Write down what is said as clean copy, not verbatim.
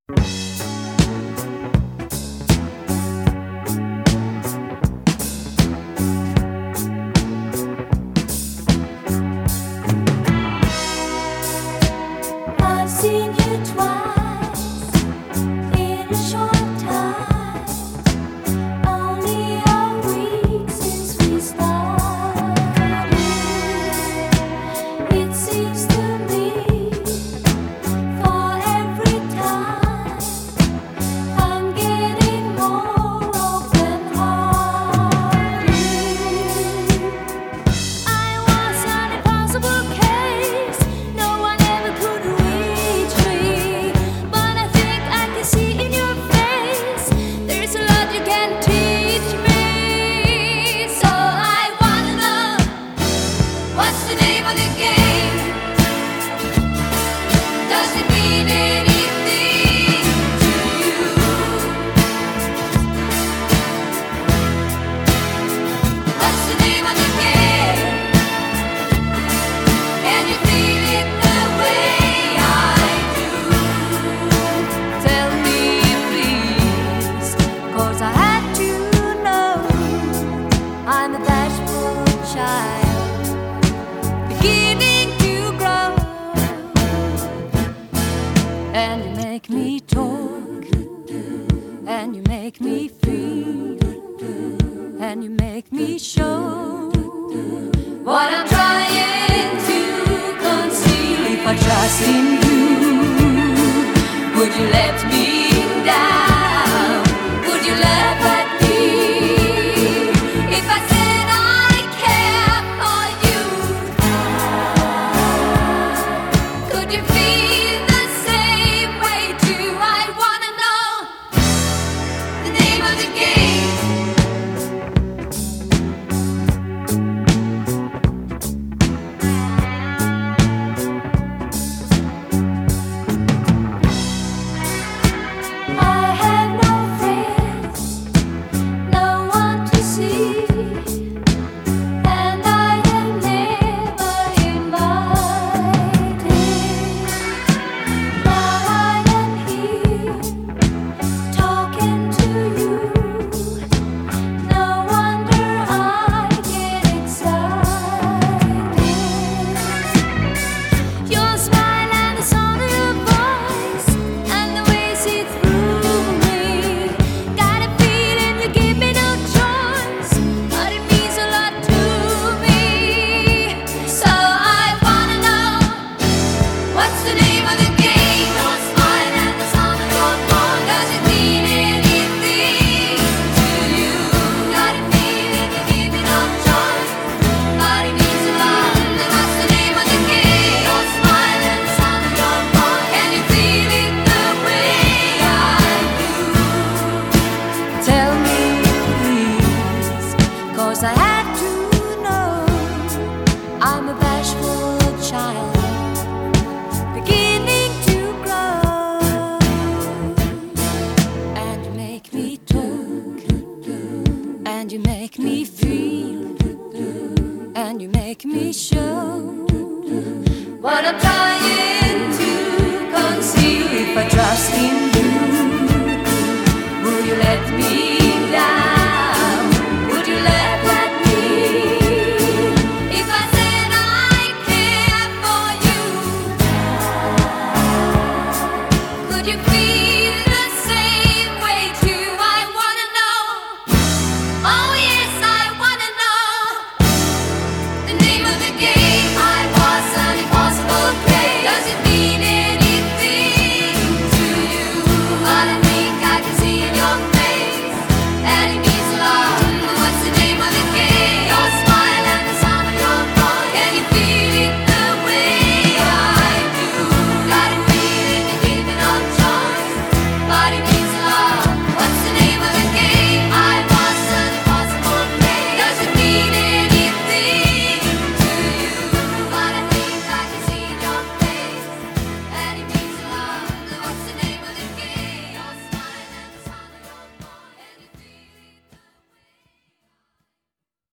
I've seen you twice in a short time, only a week since we started. It seems to me for every time I'm getting more open-hearted. I was an impossible case, no one ever could reach me. But I think I can see in your face there's a lot you can teach me. So I wanna know, what's the name of the game? Does it mean anything to you? What's the name of the game? Can you feel it the way I do? Tell me please, 'cause I had to know. I'm a bashful child, beginning to grow. And you make me talk, and you make me feel, and you make me show what I'm trying to conceal. If I trust in you, would you let me